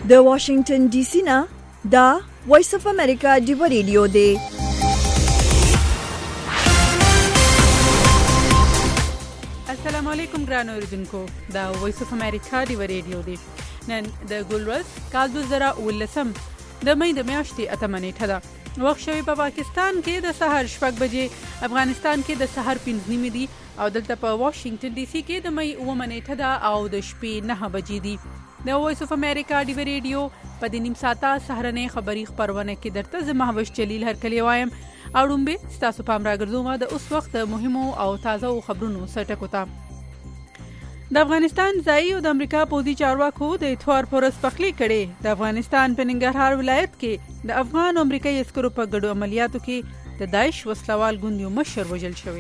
د واشنگټن ډي سي نه دا وایس اف امریکا دی ریډیو دی. السلام علیکم ګران اوریدونکو، دا وایس اف امریکا دی ریډیو دی. نن د ګلورز کال 2019 د مې د میاشتې 8 نیټه ده. وخت شوی په پاکستان کې د سحر 6 بجې، افغانستان کې د سحر 5 نیمې دي او دلته په واشنگټن ډي سي کې د مې 9 نیټه ده او د شپې 9 بجې دي. د وایس اف امریکا دی ریډیو په د نیم ساعته سهرنې خبری خبرونه کې درته زه مهوش جلیل هرکلی وایم. اړومبه ستاسو پام راګرځوم د اوس وخت مهمو او تازه خبرونو سرټکو ته. د افغانستان ځای او د امریکا پوځي چارواکو د اتوار پرس پخلی کړي. د افغانستان په ننګرهار ولایت کې د افغان او امریکایي عسکرو په ګډو عملیاتو کې د داعش وسلوال ګوند یو مشر وژل شوی.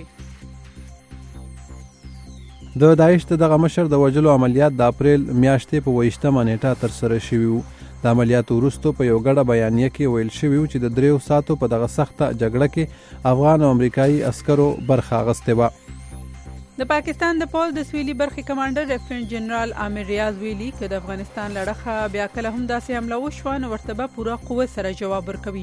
د داعش دغه مشر د وژلو عملیات د اپریل میاشتې په 28 نیټه تر سره شوی وو. د عملیاتو وروسته په یو ګډه بیانیه کې ویل شوی چې د 3 ساعتو په دغه سخته جګړه کې افغان او امریکایي عسکرو برخه اخیستې وه. د پاکستان د پوځ د سویلي برخې کمانډر لیفټیننټ جنرال عامر ریاض ویلي چې د افغانستان لړخه بیا کله هم داسې حمله وشوه نو ورته به پوره قوت سره جواب ورکوي.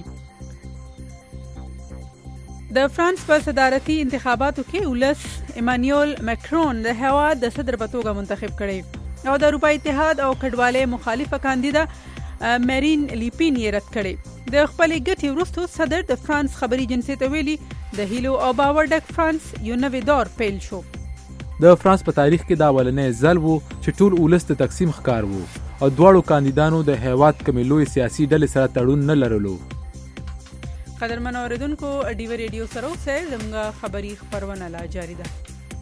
د فرانس په صدارتي انتخاباتو کې ولس ایمانوئل ماکرون د هیواد د صدر په توګه منتخب کړي او د اروپا اتحاد او کډوالۍ مخالفه کاندیدا مارین لیپین یې رد کړي. د خپل ګټې وروسته صدر د فرانس خبري جنسي ته ویلي د هیلو او باور ډک فرانس یو نوی دور پیل شو. د فرانس په تاریخ کې دا اولنی ځل وو چې ټول ولس د تقسیم ښکار وو او دواړو کاندیدانو د هیواد کومې لوی سیاسي ډلې سره تړون نه لرلو. قدرمن اوریدونکو، ډیو ریډیو سره اوسئ، زموږ خبري خبرونه لا جاری ده.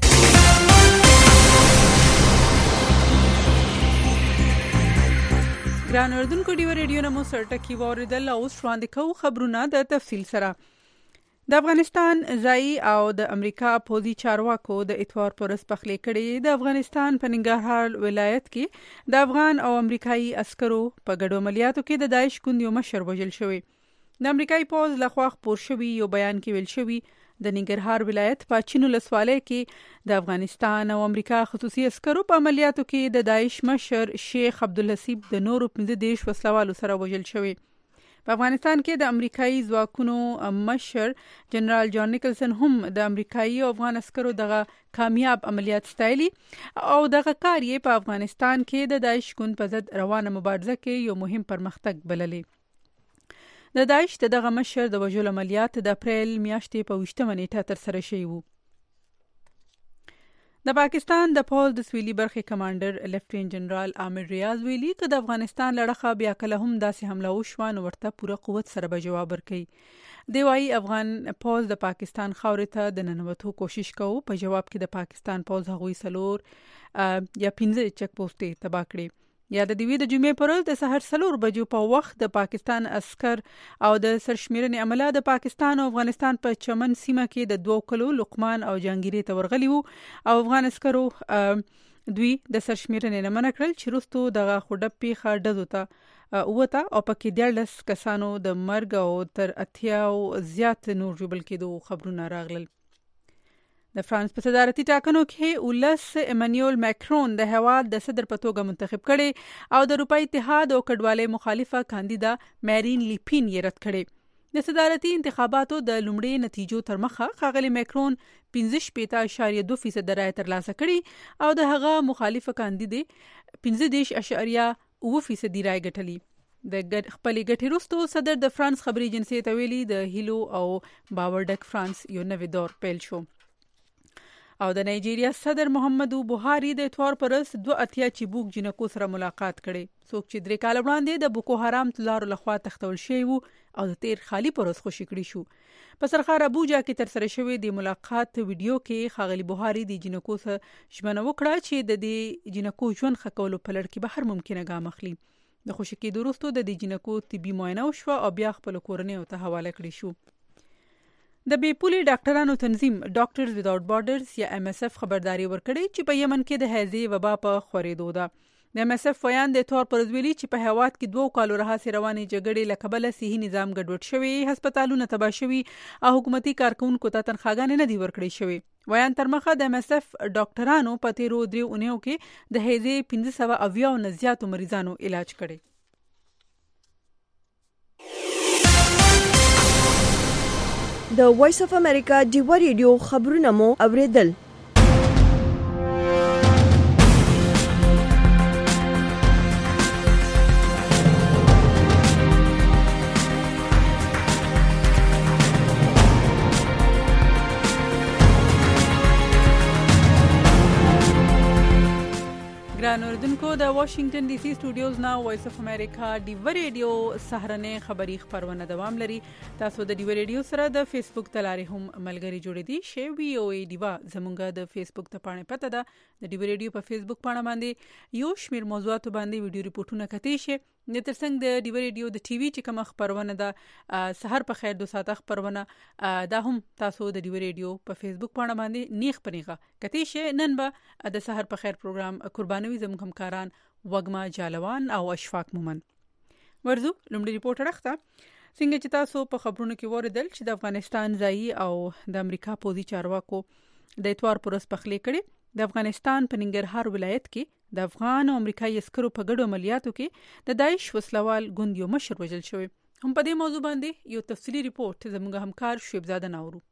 ګران اوریدونکو، ډیو ریډیو نمو سرټکی واردل او وړاندې کوو خبرونه د تفصیل سره. د افغانستان ځای او د امریکا پوځي چارواکو د اتوار پرس پخلی کړي. د افغانستان په ننګرهار ولایت کې د افغان او امریکایي عسکرو په ګډو عملیاتو کې د داعش ګوند یو مشر وژل شوی. د امریکایي پوځ لخوا خپور شوی یو بیان کې ویل شوی د ننګرهار ولایت په چینو ولسوالۍ کې د افغانستان او امریکا خصوصي عسکرو په عملیاتو کې د داعش مشر شیخ عبدالحسیب د نورو 15 وسلوالو سره وژل شوی. په افغانستان کې د امریکایي ځواکونو مشر جنرال جان نیکلسن هم د امریکایي او افغان عسکرو دغه کامیاب عملیات ستایلی او دغه کار یې په افغانستان کې د داعش ګوند په ضد روانه مبارزه کې یو مهم پرمختګ بللی. د داعش دغه مشر د وژلو عملیات د اپریل میاشتې په 28 نیټه تر سره شوی وو. د پاکستان د پوځ د سویلي برخې کمانډر لیفټیننټ جنرال عامر ریاض ویلي چې د افغانستان لړخه بیا کله هم داسې حمله وشوه نو ورته پوره قوت سره به جواب ورکوي. دی وايي افغان پوځ د پاکستان خاورې ته د ننوتو کوشش کوي. په جواب کې د پاکستان پوځ هغوی 4 یا 15 چک پوسټې تباه کړې. یا د دوی د جمعې پر ورځ د سحر 4 بجو په وخت د پاکستان عسكر او د سرشمیرنې عمله د پاکستان او افغانستان په چمن سیمه کې د 2 کلو لقمان او جانګيري ته ورغلي وو او افغان عسکرو دوی د سرشمیرنې نه منع کړل چې وروسته دغه خوډه پیخه ډزو ته وته او پکې 14 کسانو د مرګ او تر 80 زیات نور جوړل کېدو خبرونه راغلل. د فرانس په صدارتي ټاکنو کې ولس ایمانوئل ماکرون د هیواد د صدر په توګه منتخب کړي او د اروپا اتحاد او کډوالۍ مخالفه کاندیدا مارین لیپین یې رد کړي. د صدارتي انتخاباتو د لومړي نتیجو تر مخه ښاغلي ماکرون 15.2% رایه ترلاسه کړي او د هغه مخالفه کاندیدې 15.8% رایه ګټلي. د خپل ګټې وروسته صدر د فرانس خبري جنسي ته ویلي د هیلو او باور ډک فرانس یو نوی دور پیل شو. او د نایجیریا صدر محمدو بوهاری د اتوار پرس 2 چبوک جنکو سره ملاقات کړي. څوک چې 3 کال وړاندې د بوکو حرام تلارو لخوا تختول شوی وو او د تیر خالی پرس خوشی کړی شو. په سرخار ابوجا کې تر سره شوی د ملاقات ویډیو کې خاغلی بوهاری د جنکو سره ژمنه وکړه چې د دې جنکو ژوند ښکولو په لړ کې به هر ممکنه ګام اخلي. د خوشی کېدو وروسته د دې جنکو طبي معاینه وشو او بیا خپل کورنۍ ته حواله کړی شو. د بیپولي ډاکټرانو تنظیم ډاکټرز ویداوټ بارډرز یا MSF خبرداري ورکړي چې په یمن کې د هیزې وبا په خورېدو ده. د MSF ویان د تور پر ویلي چې په هیواد کې 2 کالو راهیسې روانې جګړې له کبله صحي نظام ګډوډ شوی، هسپتالونه تباه شوي او حکومتي کارکونکو ته تنخواګانې نه دي ورکړې شوی. ویان تر مخه د MSF ډاکټرانو په تیرو 3 اونیو کې د هیزې 1580 نه زیاتو مریضانو علاج کړي. د وایس اف امریکا ډیوه ریډیو خبرونه مو اوریدل. ګران اوردونکو د واشنگټن ډي سي سټوډیوز نا وایس اف امریکا ډیوه ریډیو سهارنې خبری خبرونه دوام لري. تاسو د ډیوه ریډیو سره د فیسبوک تلاري هم ملګری جوړې دي. شی وی او ای ډیوه زمونږ د فیسبوک ته پاڼه پته ده. د ډیوه ریډیو په فیسبوک پاڼه باندې یو شمیر موضوعات باندې ویډیو ریپورتونه کتی شي. د ترڅنګ د ډیوه ریډیو د ټي وي چې کوم خبرونه ده سحر په خیر 2 ساعت خبرونه دا هم تاسو د ډیوه ریډیو په فیسبوک پاڼه باندې نیغ پنیغه کتی شي. نن به د سحر په خیر پروګرام قربانوي زموږ همکاران وګما جالوان او اشفاق مومن ورزو لومړی ریپورت راخته. څنګه چې تاسو په خبرونو کې وریدل چې د افغانستان ځایي او د امریکا پوزي چارواکو د اتوار پرس پخلي کړي. د افغانستان په ننګرهار ولایت کې د افغان او امریکایي عسکرو په ګډو عملیاتو کې د داعش وسلوال ګوند یو مشر وژل شوی. هم په دې موضوع باندې یو تفصیلی ریپورت زموږ همکار شعیب زاده ناورو.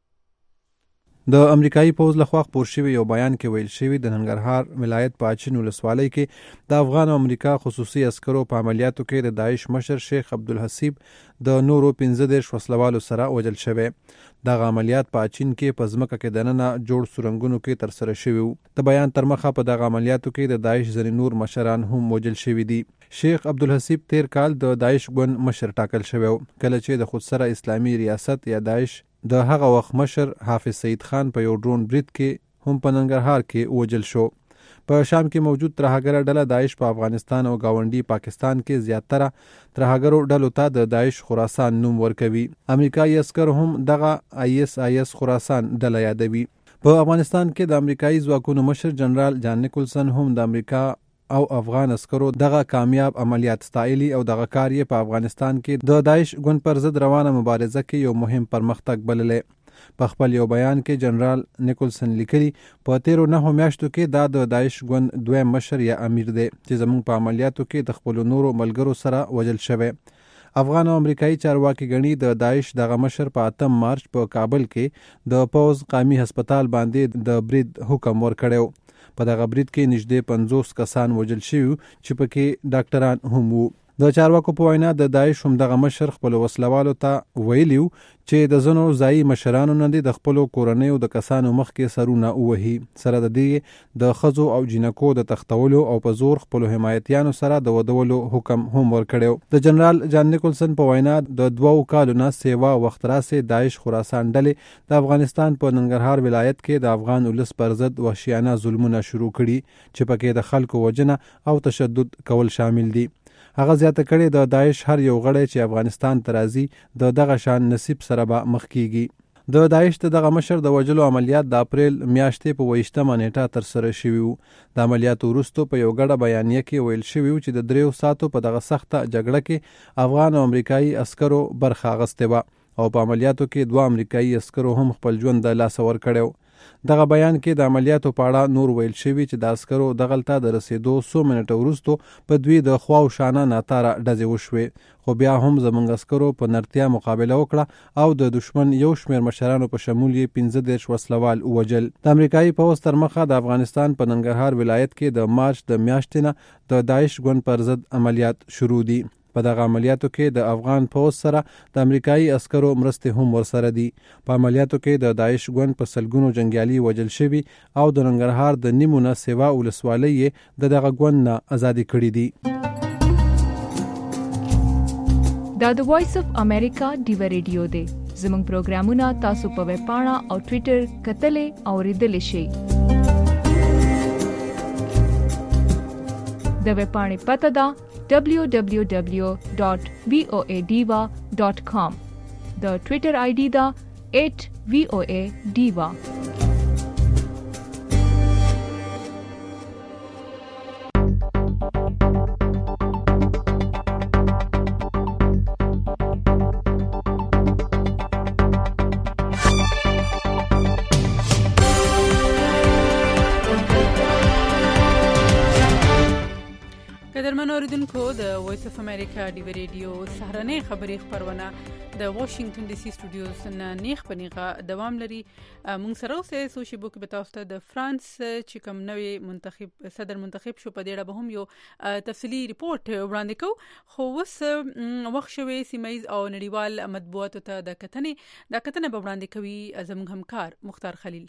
د امریکایي پوز لخوا خپور شوی یو بیان کې ویل شوی د ننګرهار ولایت په اچین ولسوالۍ کې د افغان او امریکا خصوصي عسکرو په عملیاتو کې د داعش مشر شیخ عبدالحسیب د نورو 15 وسلوالو سره وژل شوی. دغه عملیات په اچین کې په ځمکه کې دننه جوړ سورنګونو کې تر سره شوی وو. د بیان تر مخه په دغه عملیاتو کې د داعش ځینې نور مشران هم وژل شوی دي. شیخ عبدالحسیب تیر کال د داعش ګوند مشر ټاکل شوی کله چې د خودسره اسلامي ریاست یا داعش د هغه وخت مشر حافظ سعید خان په یو ډرون برید کې هم په ننګرهار کې وژل شو. په شام کې موجود ترهګر ډله داعش په افغانستان او گاونډي پاکستان کې زیاتره ترهګرو ډلو ته د داعش خراسان نوم ورکوي. امریکایي عسکر هم دغه ISIS خراسان ډله یادوي. په افغانستان کې د امریکایي ځواکونو مشر جنرال جان نیکولسن هم د امریکا او افغان عسکرو دغه کامیاب عملیات ستایلی او دغه کار یې په افغانستان کې د داعش ګوند پر ضد روانه مبارزه کې یو مهم پرمختګ بللی. په خپل یو بیان کې جنرال نیکولسن لیکلی په تیرو 9 میاشتو کې دا د داعش ګوند دویم مشر یا امیر دی چې زموږ په عملیاتو کې د خپل نورو ملګرو سره وژل شوی. افغان او امریکایي چارواکي غني د داعش دغه مشر په 8 مارچ په کابل کې د پوز قومي هسپتال باندې د برید حکم ورکړیو. په دغه برید کې نږدې 50 کسان وژل شوي چې پکې ډاکټران هم وو. د چارواکو په وینا د داعش هم دغه مشر خپل وسلوالو ته ویلیو چې د ځینو ځایي مشرانو نه د خپل کورنیو د کسانو مخ کې سرونه وهي. سره د دې د خزو او جنکو د تختولو او په زور خپل حمایتیانو سره د ودولو حکم هم ورکړیو. د جنرال جان نیکولسن په وینا د 2 کالو نه سیوا وخت راسه داعش خراسان ډلې د افغانستان په ننګرهار ولایت کې د افغان ولس پر ضد وحشیانه ظلمونه شروع کړي چې پکې د خلکو وژنه او تشدد کول شامل دي. هغه زیاته کړي د داعش هر یو غړی چې افغانستان ته راځي د دغه شان نصیب سره به مخ کیږي. د داعش دغه مشر د وژلو عملیات د اپریل میاشتې په 28مه نیټه تر سره شوي وو. د عملیاتو وروسته په یو ګډه بیانیه کې ویل شوي چې د 3 ساعتو په دغه سخته جګړه کې افغان او امریکایي عسکرو برخه اخیستې وه او په عملیاتو کې 2 امریکایي عسکرو هم خپل ژوند د لاسه ورکړی. دغه بیان کې د عملیاتو په اړه نور ویل شوي چې د عسکرو دغلته د رسیدو 100 منټه وروسته په دوی د خوا او شانه ناتاره ډزې وشوې، خو بیا هم زموږ عسکرو په نرتیا مقابله وکړه او د دشمن یو شمېر مشرانو په شمول یې 15 وسلوال ووژل. د امریکایي پوځ تر مخه د افغانستان په ننګرهار ولایت کې د مارچ د میاشتې نه د داعش ګوند پر ضد عملیات شروع دي. په دغه عملیاتو کې د افغان پوځ سره د امریکایي عسکرو مرستې هم ورسره دي. په عملیاتو کې د داعش ګوند په سلګونو جنګیالي وژل شوي او د ننګرهار د نیمو نه سیوا ولسوالۍ یې دغه ګوند نه ازادي کړي دي. دا د وایس اف امریکا ډیوه ریډیو دی. زموږ پروګرامونه تاسو په ویب پاڼه او ټوئیټر کتلې او ریډلې شئ. د ویب پاڼې پته ده www.voadiva.com. د ټوئیټر آی ډي دا @voadiva. قدرمن اوریدونکو د وایس اف امریکا ډیو ریډیو سهارنۍ خبري خبرونه د واشنگټن ډي سي سټوډیوز نه نیخ پنیغه دوام لري. مونږ سره اوسه سوشي بوک به تاسو ته د فرانس چې کوم نوې صدر منتخب شو په دې اړه به هم یو تفصیلی ریپورت وړاندې کوو. خو اوس وخت شوی سیمایز او نړیوال مطبوعاتو ته د کتنه به وړاندې کوي زموږ همکار مختار خلیل.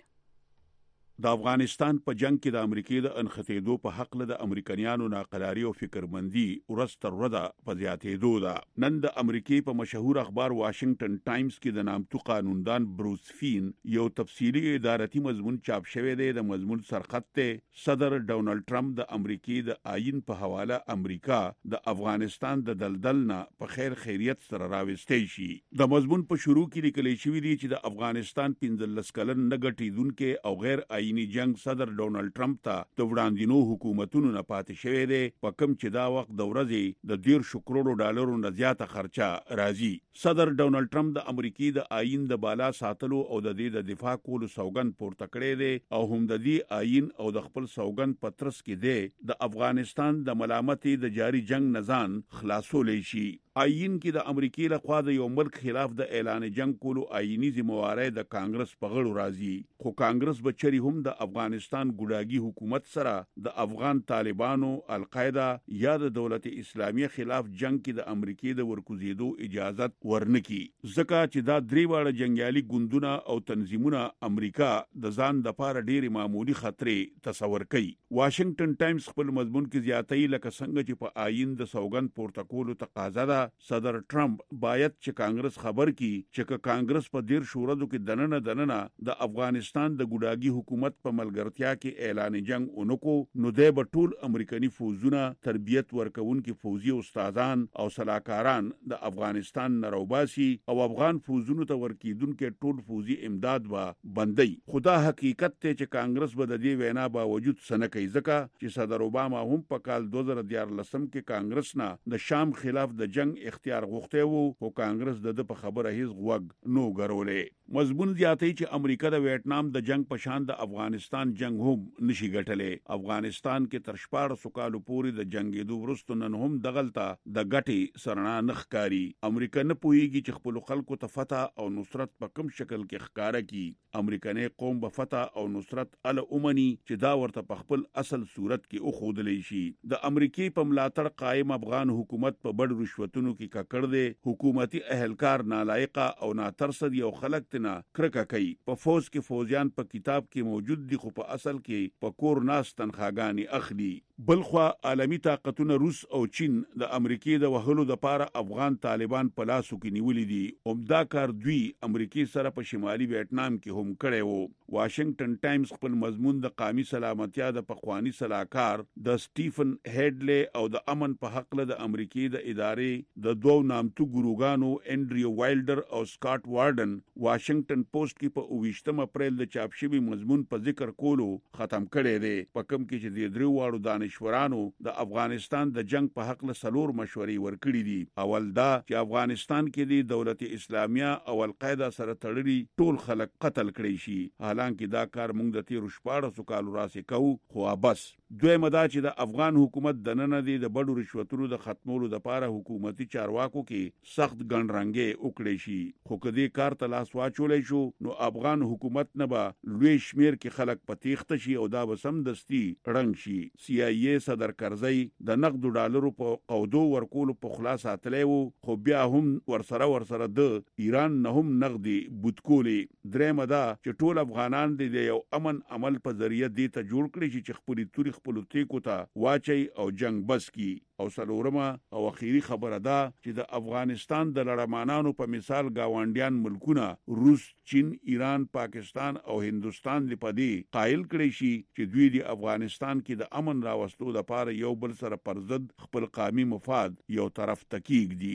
د افغانستان په جنگ کې د امریکای د انخټېدو په حق له د امریکایانو ناقراری او فکرمندي ورستر ودا په زیاتېدو ده. نن د امریکای په مشهور اخبار واشنگټن ټایمز کې د نامتو قانوندان بروس فین یو تفصیلی ادارتي مضمون چاپ شوی دی. د مضمون سرخط ته صدر ډونالد ټرمپ د امریکای د آئین په حواله امریکا د افغانستان د دلدل نه په خیر خیریت سره راوستي شي. د مضمون په شروع کې لیکل شوی دی چې د افغانستان 15 کلن نه ګټیدونکو او غیر آئینی جنگ صدر ډونالد ټرمپ ته د وړاندینو حکومتونو نه پاتې شوی دی په کوم چې دا وخت د ورځې د $1.5 کروڑ نه زیاته خرچه راځي. صدر ډونالد ټرمپ د امریکای د آئین د بالا ساتلو او د دې د دفاع کولو سوګند پورته کړی دی او هم د دې آئین او د خپل سوګند پترس کې دی د افغانستان د ملامتي د جاری جنگ نزان خلاصولې شي. آئین کې د امریکای له خوا د یو ملک خلاف د اعلان جنگ کولو آئینی ذمہواری د کانګرس په غړو راځي. خو کانګرس بچری هم د افغانستان ګډاګي حکومت سره د افغان طالبانو القاعده یا د دولت اسلامیه خلاف جنگ کې د امریکای د ورکوزیدو اجازت ورنکي. ځکه چې دا درې واړه جنگیالي ګوندونه او تنظیمونه امریکا د ځان د پاره ډېری معمولی خطرې تصور کوي. واشنگټن ټایمز خپل مضمون کې زیاتې لکه څنګه چې په آئین د سوګند پورته کولو تقاضا ده صدر ټرمپ باید چې کانګرس خبر کی چې کانګرس په ډیر شورادو کې دننه د افغانستان د ګډاګي حکومت په ملګرتیا کې اعلان جنگ اونکو نو د ټول امریکایي فوجونه تربیت ورکوونکي فوجي استادان او سلاکاران د افغانستان نروباسي او افغان فوجونو ته ورکیدونکو ټول فوجي امداد با بندي. خدا حقیقت ته چې کانګرس به د دې وینا باوجود سنه کوي ځکه چې صدر اوباما هم په کال 2014 کې کانګرس نه د شام خلاف د جنگ اختیار غوښته وو او کانګرس د په خبره هیڅ غوږ نو غرولې. مضمون زیاتې چې امریکا د ویتنام د جنگ په شان د افغانستان جنگ هم نشي ګټلې. افغانستان کې تر 14 کالو پورې د جنگېدو وروسته نن هم دغلطه د ګټي سرنا نخکاری. امریکا نه پوهیږي چې خپل خلکو ته فتح او نصرت په کوم شکل کې ښکارا کی. امریکایي قوم به فتح او نصرت ال اومني چې دا ورته په خپل اصل صورت کې او خودلې شي. د امریکای په ملاتړ قائم افغان حکومت په بډ رشوتونو کې ککړ دی. حکومتي اهلکار نالایقه او ناترسد یو خلک تنه کرکه کوي. په فوج کې فوجیان په کتاب کې موجود دي خو په اصل کې په کور ناس تنخواګانی اخلي. بلخوا عالمی طاقتونه روس او چین د امریکای د وهلو د پاره افغان طالبان په لاسو کې نیولې دي. عمدا کار دوی امریکای سره په شمالي ویتنام کې هم کړی وو. واشنگټن ټایمز خپل مضمون د قومي سلامتیا د پخوانی سلاکار د سټیفن هډلې او د امن په حق له د امریکای د ادارې د دوه نامتو ګروګانو انډریو وایلډر او سکاٹ وارډن واشنگټن پوسټ کې په 28 اپریل د چاپ شوی مضمون په ذکر کولو ختم کړی دی. په کوم کې چې د درو واړو دانشورانو د افغانستان د جنگ په حق له سلور مشورې ورکړي دي. اول دا چې افغانستان کې د دولت اسلامیه او القاعده سره تړلي ټول خلک قتل کړي شي. حالانکه دا کار موږ د 14 کالو راسي کوو خو بس. دویمه دا چې د افغان حکومت د نن دی د بډو رشوتونو د ختمولو د پاره حکومتي چارواکو کې سخت ګڼرنګي وکړي شي. خو کدي کار ته لاس واچولې شو نو افغان حکومت نه به لوی شمیر کې خلک پتیخته شي او دا به سمدستي رنګ شي. CIA صدر کرزی د نقد ډالرو په قودو ورکول په خلاص اتلې وو خو بیا هم ورسره د ایران نه هم نقدي بوتکولې. درېمه دا چې ټول افغانان د یو امن عمل په ذریعہ دې ته جوړ کړي چې خپل تاریخ خپل ټیکو ته واچي او جنگ بس کی. او سلورمه او اخیری خبره ده چې د افغانستان د لړمانانو په مثال گاونډیان ملکونه روس، چین، ایران، پاکستان او هندستان لپاره قائل کړي شي چې دوی د افغانستان کې د امن راوستلو لپاره یو بل سره پر ضد خپل قومي مفاد یو طرف تکیګ دي.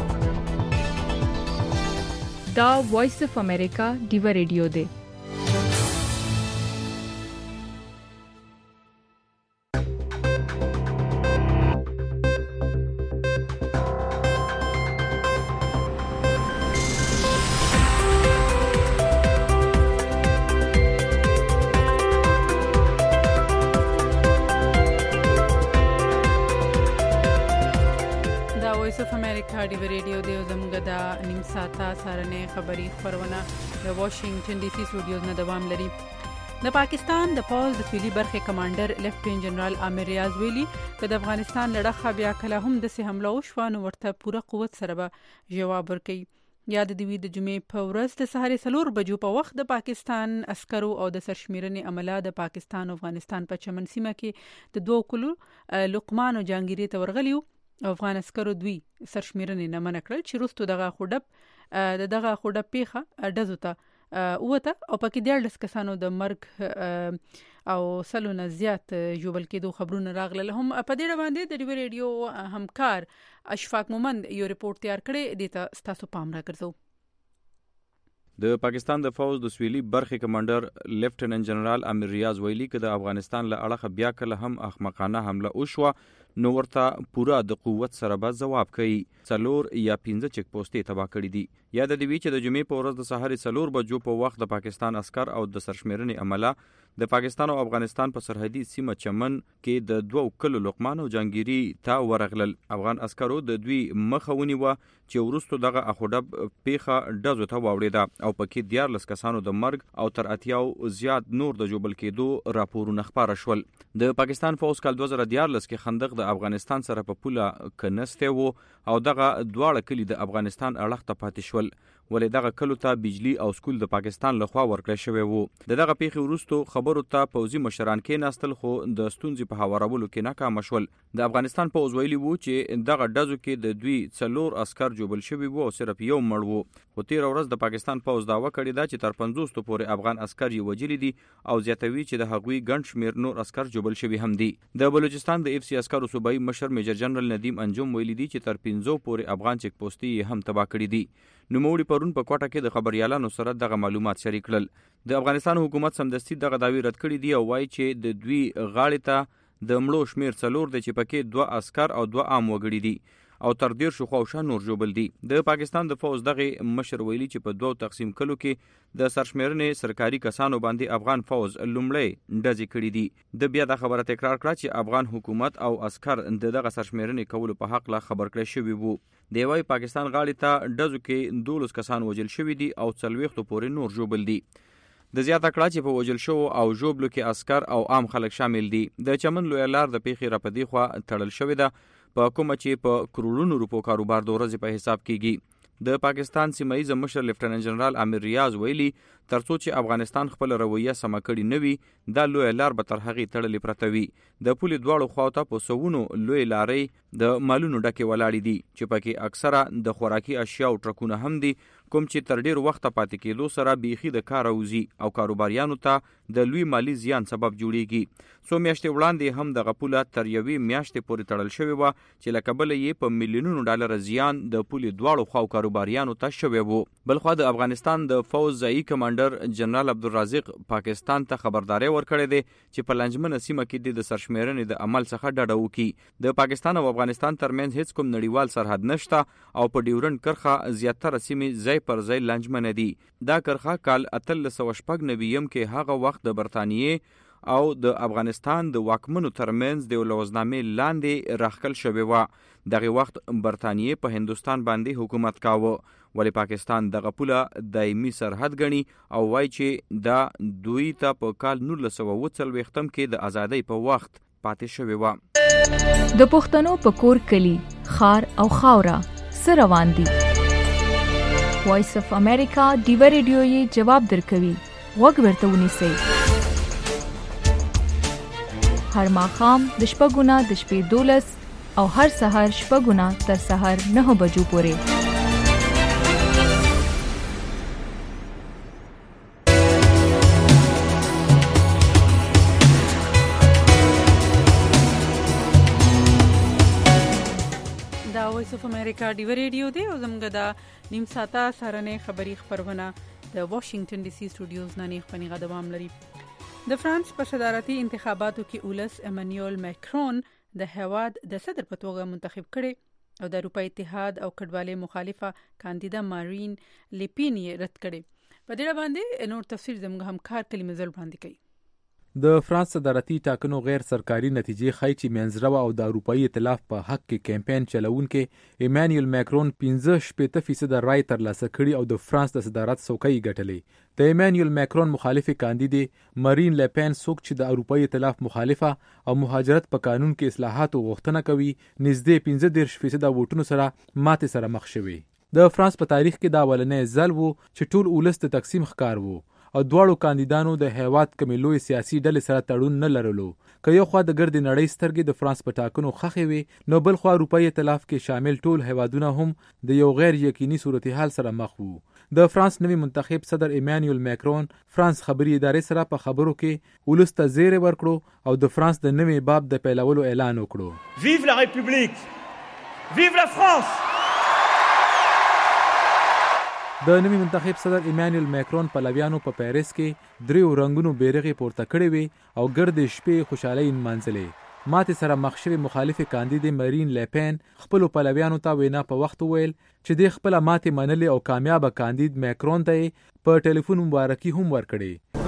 دا وایس اف امریکا ډیو ریډیو دی. وایس اف امریکا ډیو ریډیو د زموږ د نیم ساعته سارنې خبری خبرونه د واشنگټن ډي سي سټوډیوز نه دوام لري. د پاکستان د پوز د سویلي برخې کمانډر لیفټیننټ جنرال عامر ریاض ویلي چې د افغانستان لړخه بیا کله هم د سه حمله وشو نو ورته پوره قوت سره به جواب ورکړي. یاد دی وی د جمعې په ورځ د سحر 4 بجو په وخت د پاکستان عسکرو او د سرشمیرنې عمله د پاکستان او افغانستان په چمن سیمه کې د دوه کلو لقمان او جانګيري ته ورغلیو. افغان عسکرو دوی سرشمیرنې نه منع کړل چې وروسته دغه خوډب پیخه ډزو ته وته او پکې 14 کسانو د مرګ او سلونه زیات جوړل کېدو خبرونه راغله. هم په دې باندې د ډیو ریډیو همکار اشفاق مومند یو ریپورت تیار کړی دی ته تاسو پام راګرځو. د پاکستان د فوج د سویلي برخې کمانډر لیفټیننټ جنرال عامر ریاض ویلي چې د افغانستان له اړخه بیا کله هم احمقانه حمله وشوه نو ورته پورا د قوت سره به جواب کوي. 4 یا 15 چک پوسټې تباه کړې دي. یاد دی چې د جمعې په ورځ د سحر 4 بجو په وخت د پاکستان عسكر او د سرشمیرنې عمله د پاکستان او افغانستان په سرحدي سیمه چمن کې د 2 کلو لقمان او جانګيري ته ورغلل. افغان عسکرو د دوی مخاوني و چې ورستو دغه اخوډب پیخه ډزو ته واوړېده او پکې 14 کسانو د مرګ او تر 80 زیات نور د جوبل کېدو راپورونه خبره شول. د پاکستان فوج کال 2014 کې خندق د افغانستان سره په پوله کنسته وو او دغه دواړه کلی د افغانستان اړخ ته پاتې شول. ولې دغه کلو ته بجلی او سکول د پاکستان لخوا ورکړل شوی وو. دغه پیښې وروسته خبرو ته پوځي مشران کې ناستل خو د ستونزې په هوارولو کې ناکام شول. د افغانستان پوځ ویلي وو چې دغه ډزو کې د دوی 4 عسكر جوبل شوی وو او صرف یو مړ وو. خو تیر ورځ د پاکستان پوځ داوا کړی دا چې تر 50 پورې افغان عسكر یې وجلی دي او زیاتوي چې د هغوی ګڼ شمیر نور عسكر جوبل شوی هم دي. د بلوچستان د اف سی عسکرو صوبایي مشر میجر جنرال ندیم انجم ویلي دي چې تر 50 پورې افغان چک پوسټي هم تباه کړی دي. نوموړي پرون په کوټه کې د خبريالانو سره دغه معلومات شریک کړل. د افغانستان حکومت سمدستي دغه داوی رد کړی دی او وایي چې د دوی غاړې ته د مړو شمیر 4 دی چې پکې 2 عسكر او 2 عام وګړي دي او تر 13 خواوشا نور جوبل دي. د پاکستان د فوج دغه مشر ویلي چې په 2 تقسیم کلو کې د سرشمیرنې سرکاري کسانو باندې افغان فوج لومړی ډزې کړې دي. د بیا د خبره تکرار کړه چې افغان حکومت او عسكر دغه سرشمیرنې کولو په حق لا خبر کړی شوی وو. دی وايي پاکستان غاړې ته ډزو کې 12 کسان وژل شوی دي او 40 پورې نور جوبل دي. د زیاته کړه چې په وژل شو او جوبلو کې عسكر او عام خلک شامل دي. د چمن لوی لار د پیښې راپدې خو تړل شوی ده په کومه چې په کروڑونو روپو کاروبار د ورځې په حساب کېږي. د پاکستان سیمایي مشر لیفټیننټ جنرال عامر ریاض ویلي ترڅو چې افغانستان خپل رویه سم کړي نه وي دا لوی لار به تر هغه تړلې پرته وي. د پولې دواړو خواته په سوونو لوی لارې د مالونو ډکه ولاړې دي چې پکې اکثره د خوراکي اشیاء او ټرکونه هم دي کوم چې تر ډیر وخت پاتې کېدو سره بیخي د کار اوزي او کاروباریانو ته د لوی مالی زیان سبب جوړیږي. سو میاشتې وړاندې هم د غپوله تر یوې میاشتې پورې تړل شوی و چې لکه بل یې په میلیونونو ډالر زیان د پولې دواړو خواو کاروباریانو ته شوی وو. بلخو د افغانستان د فوج ځایي کمانډر جنرال عبدالرازق پاکستان ته خبرداري ورکړې ده چې په لنجمنه سیمه کې د سرشمیرنې د عمل څخه ډډه وکړي. د پاکستان او افغانستان ترمنځ هیڅ کوم نړیوال سرحد نشته او په ډیورند کرخه زیاتره سیمې ځای پر ځای لنجمنه دي. دا کرخه کال 1399 کې هغه وخت د برتانیې او د افغانستان د واکمنو ترمنځ د لوزنامې لاندې راخکل شوی و. دغه وخت برتانیې په هندستان باندې حکومت کاوه ولی پاکستان دغه پوله دایمي سرحد غني او وایي چې دا دوی ته په کال 1940 کې د ازادۍ په وخت پاتې شوی و. د پښتنو په کور کلی خار او خاورا سره روان دي. وایس اف امریکا ډیو ریډیو یې جواب درکوي. وګ ورته ونیسئ. هر ماښام د شپږونه د شپې 12 او هر سحر شپږونه تر سحر 9 بجو پورې. دا وایس اف امریکا ډیو ریډیو دی او زموږ د نیم ساعته سارنې خبری خبرونه د واشنگټن ډي سي سټوډیوز نه نه خبرونه دوام لري. د فرانس په صدارتي انتخاباتو کې اولس امانوئل ماکرون د هواد د صدر په توګه منتخب کړي او د اروپا اتحاد او کډوالۍ مخالفه کاندیدا مارین لیپین یې رد کړي. په دې باندې نور تفصیل زموږ همکار کلمه زل باندې کوي. د فرانس صدارتي ټاکنو غیر سرکاري نتیجې ښایي چې منځرو او د اروپایي ائتلاف په حق کې کمپاین چلوونکي ایمانوئل ماکرون 15% رای ترلاسه کړي او د فرانس د صدارت څوکۍ ګټلې. د ایمانوئل ماکرون مخالفې کاندیدې مارین لپین څوک چې د اروپایي ائتلاف مخالفه او مهاجرت په قانون کې اصلاحاتو غوښتنه کوي نږدې 15% ووټونو سره ماتې سره مخ شوي. د فرانس په تاریخ کې دا اولنی ځل و چې ټول ولس د تقسیم ښکار و او دواړو کاندیدانو د هیواد کمې لوی سیاسي ډلې سره تړون نه لرلو. که یو خوا د ګردې نړۍ سترګې د فرانس په ټاکنو خښې وي نو بل خوا اروپایي ائتلاف کې شامل ټول هیوادونه هم د یو غیر یقیني صورتحال سره مخ وو. د فرانس نوي منتخب صدر ایمانوئل ماکرون فرانس خبري ادارې سره په خبرو کې ولس ته زیری ورکړو او د فرانس د نوي باب د پیلولو اعلان وکړو. ویو لا ریپبلیک، ویو لا فرانس. د نوي منتخب صدر ایمانوئل ماکرون پلویانو په پیریس کې 3 رنګونو بیرغې پورته کړې وي او ګردې شپې خوشحالۍ نمانځلې. ماتې سره مخ شوې مخالفې کاندیدې مارین لپین خپلو پلویانو ته وینا په وخت وویل چې د خپله ماتې منلې او کامیابه کاندید ماکرون ته یې په ټلیفون مبارکي هم ورکړې.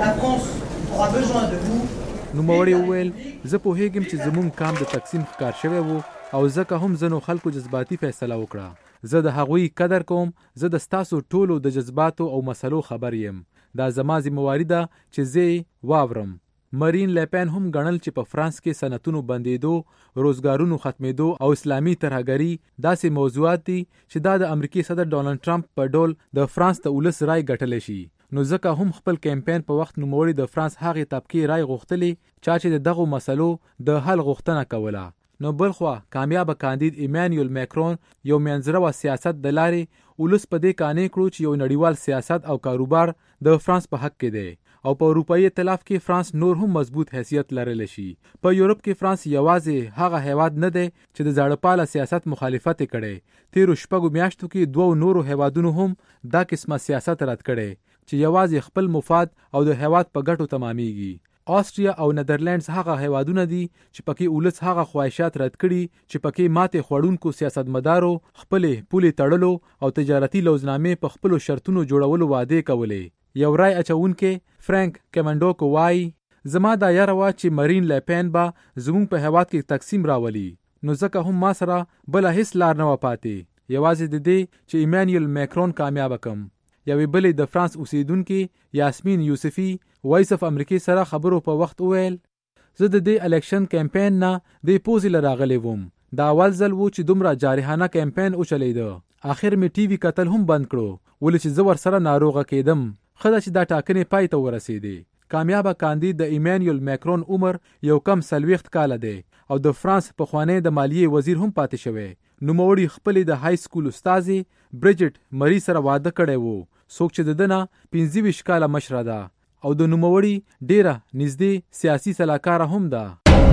نوموړي وویل زه پوهیږم چې زموږ کام د تقسیم ښکار شوی و او ځکه هم ځینو خلکو جذباتي فیصله وکړه. زه د هغوی قدر کوم. زه د ستاسو ټولو د جذباتو او مسلو خبر یم. دا زما ذمہواری ده چې زه واورم. مارین لپین هم ګڼل چې په فرانس کې صنعتونو بندېدو، روزګارونو ختمېدو او اسلامي ترهګري داسې موضوعات دي چې دا د امریکای صدر ډونالډ ټرمپ په ډول د فرانس د ولس رای ګټلی شي. نو ځکه هم خپل کمپاین په وخت نوموړي د فرانس هغې طبقې رای غوښتلې چا چې د دغو مسلو د حل غوښتنه کوله. نو بلخوا کامیابه کاندید ایمانوئل ماکرون یو منځرو سیاست د لارې ولس په دې قانع کړو چې یو نړیوال سیاست او کاروبار د فرانس په حق کې دی او په اروپایي ائتلاف کې فرانس نور هم مضبوط حیثیت لرلی شي. په یورپ کې فرانس یوازې هغه هیواد نه دی چې د زاړهپاله سیاست مخالفت یې کړی. تیرو 6 میاشتو کې 2 نورو هیوادونو هم دا قسمه سیاست رد کړی چې یوازې خپل مفاد او د هیواد په ګټو تمامیږي. آسټریا او نیدرلینډز هغه هیوادونه دي چې پکې ولس هغه خواهشات رد کړي چې پکې ماتې خوړونکو سیاستمدارو خپلې پولې تړلو او تجارتي لوزنامې په خپلو شرطونو جوړولو وعدې کولې. یو رای اچونکې فرانک کمنډوکو وایي زما دا یاره وه چې مارین لپین به زموږ په هیواد کې تقسیم راولي. نو ځکه هم ما سره بله هیڅ لار نه وه پاتې یوازې د دې چې ایمانوئل ماکرون کامیابه کم. یوې بلې د فرانس اوسیدونکې یاسمین یوسفی وایس اف امریکې سره خبرو په وخت وویل زه د دې الیکشن کمپاین نه د پوزې له راغلی وم. دا اول ځل و چې دومره جارحانه کمپاین وچلیده. آخر مې ټي وي کتل هم بند کړو ولې چې زه ورسره ناروغه کېدم. ښه ده چې دا ټاکنې پای ته ورسېدې. کامیابه کاندید د ایمانوئل ماکرون عمر یو کم 40 کاله دی او د فرانس پخوانی د مالیې وزیر هم پاتې شوی. نوموړي خپلې د های سکول استاذې بریجټ مری سره واده کړی و څوک چې د ده نه 25 کاله مشره ده او د نوموړي ډیره نږدې سیاسي سلاکاره هم ده.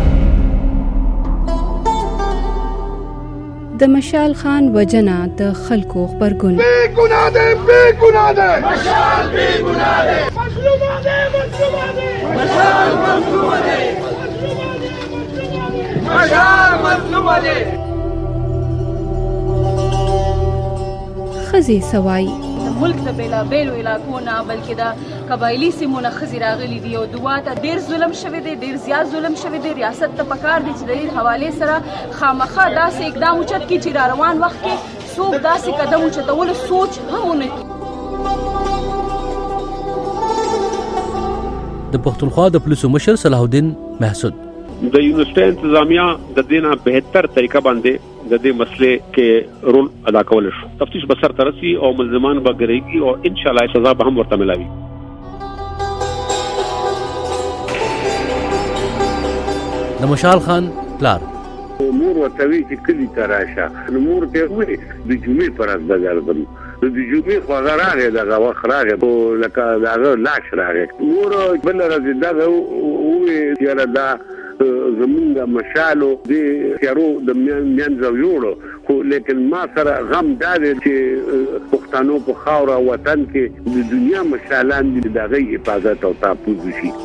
د مشال خان وجنه د خلکو خبرګون بے گناہ دے بے گناہ دے مشال بے گناہ دے مظلوم دے مظلوم دے مشال مظلوم دے مشال مظلوم دے. خزي سوای ملک د بیلابیلو علاقو نه بلکې د قبایلي سیمو نه ښځې راغلي دي او دوه ته ډېر ظلم شوی دی، ډېر زیات ظلم شوی دی. ریاست ته پکار دی چې د دې حوالې سره خامخا داسې اقدام اوچت کړي چې را روان وخت کې څوک داسې قدم اوچتولو سوچ هم ونه کړي. د پښتونخوا د پولیسو مشر صلاح الدین محسود د یونیورسيټي انتظامیه د دینه بهتر طریقه باندې د دې مسلې کې رول ادا کول شو. تفتیش به سر ترسي او ملزمان به ګرځي او ان شاء الله سزا به هم ورته ملاوي. د مشال خان پلار مور ورته وی چې کلی ته راشه نو مور ته وی د جمعې پر ورځ بګردم د جمعې خو راغی دغه وخت راغی او لکه دغه لاش راغی مور بل ورځ دغه وی چې دا زمونږ مشالو د خیرو د منځو یوړو خو لیکن ما سره غم دا دی چې پښتنو په خاوره وطن کې د دنیا مشالان د دغه حفاظت او تحفظ شي.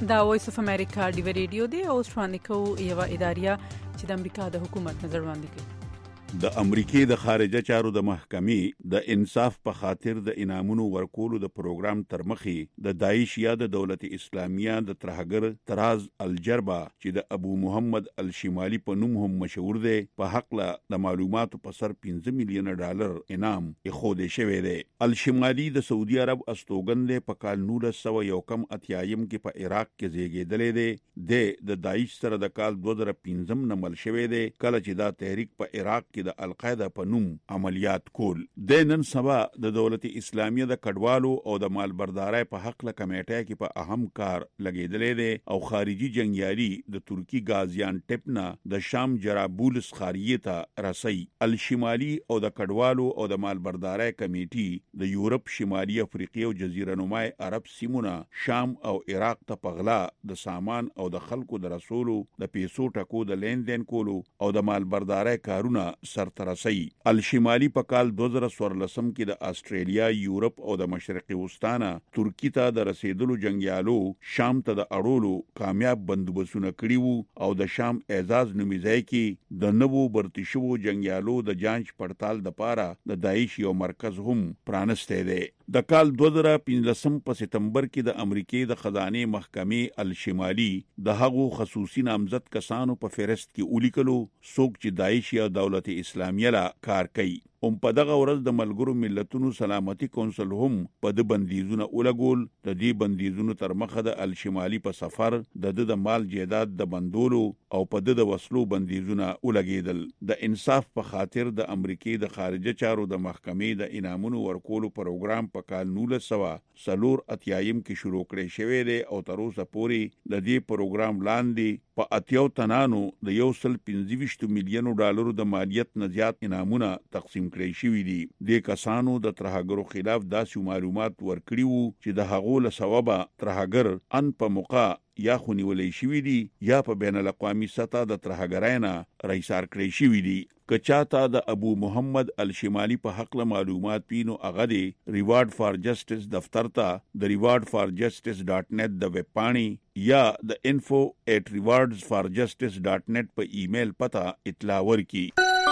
دا وایس اف امریکا ډیو ریډیو دی او شوانیکو یو اداریا چې د امریکا د حکومت نظر وړاندې کوي. د امریکای د خارجه چارو د محکمې د انصاف په خاطر د انعامونو ورکولو د پروګرام تر مخې د داعش یا د دولت اسلامیه د ترهګر طراز الجربه چې د ابو محمد الشمالي په نوم هم مشهور دی په حق له د معلوماتو په سر 15 میلیون ډالر انعام اخوده شوی دی. الشمالي د سعودي عرب استوګن دی په کال 1901 کې په عراق کې زیږیدلی دی. د داعش سره د کال 2015 نه مل شوی دی کله چې دا تحریک په عراق کې د القاعده په نوم عملیات کول. د نن سبا د دولت اسلامیه د کډوالو او د مالبردارۍ په حق له کمیټه کې په اهم کار لګیدلې ده او خارجي جنگیالي د ترکی غازیان ټپنا د شام جرابولس خاریه ته رسي. الشمالي او د کډوالو او د مالبردارۍ کمیټې د یورپ، شمالي افریقا او جزیره نما عرب سیمونه شام او عراق ته پغلا د سامان او د خلکو د رسولو د پیسو ټکو د لین دین کولو او د مالبردارۍ کارونه سرترسي. الشمالي په کال 2014 کې د استرالیا، یورپ او د مشرقي وسطانه ترکی ته د رسیدلو جنگیالو شام ته د اړولو کامیاب بندوبستونه کړي وو او د شام اعزاز نومیځای کې د نوو برتی شوو جنگیالو د جانچ پړتال د پاره د داعش یو مرکز هم پرانسته دی. د کال 2015 په سپتمبر کې د امریکای د خزانه محکمې الشمالي د هغو خصوصي نامزد کسانو په فهرست کې ولیکلو څوک چې داعش یا دولت اسلامیه لا کار کوي. په دغه ورځ د ملګرو ملتونو سلامتي کونسل هم په د بندیزونه ولګول. د دې بندیزونو تر مخه د الشمالي په سفر د مال جیداد د بندولو او په د وسلو بندیزونه ولګیدل. د انصاف په خاطر د امریکای د خارجه چارو د محکمې د انعامونو ورکولو پروګرام په کال 1984 کې شروع کړی شوی دی او تر اوسه پورې د دې پروګرام لاندې په 80 تنانو د 125 میلیون ډالرو د مالیت نه زیات انعامونه تقسیم کړی شوی دي. د کسانو د ترهګرو خلاف داسې معلومات ورکړي وو چې د هغو له سببه ترهګر ان په موقع یا خونیولې شوی دي یا په بین الاقوامي سطح د ترهګرانه رئیسار کړی شوی دي. که چاته د ابو محمد الشمالي په حق له معلومات پینو هغه دی ریوارډ فار جسټس دفتر ته د rewardforjustice.net د ویب پاڼې یا د info@rewardsforjustice.net په ایمیل پته اطلاع ورکړي.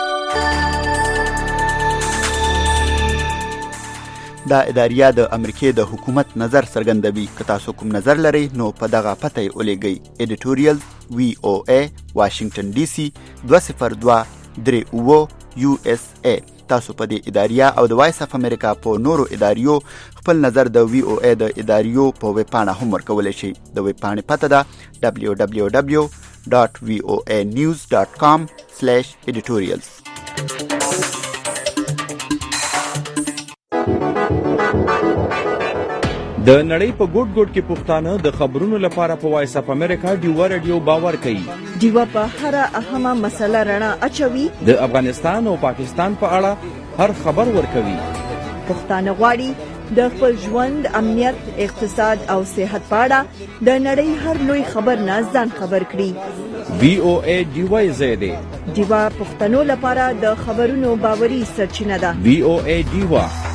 دا اداریا د امریکای د حکومت نظر څرګندوي. که تاسو کوم نظر لرئ نو په دغه پته ولېږئ. editorial VOA Washington DC 202-38 USA. تاسو په دې اداریا او د وایس اف امریکا په نورو اداریو خپل نظر د VOA د اداریو په ویب پاڼه هم ورکولی شئ. د ویب پاڼې پته ده www.voanews.com/editorials. د نړۍ په ګوټ ګوټ کې پښتانه د خبرونو لپاره په وایس اف امریکا ډیو ریډیو باور کوي. ډیو په هر اهمه مسله رڼا اچوي. د افغانستان او پاکستان په اړه هر خبر ورکوي. پښتانه غواړي د خپل ژوند، امنیت، اقتصاد او صحت په اړه د نړۍ هر لوی خبر نه ځان خبر کړي. VOA ډیو زیاده ډیو پښتنو لپاره د خبرونو باوري سرچینه ده. VOA ډیو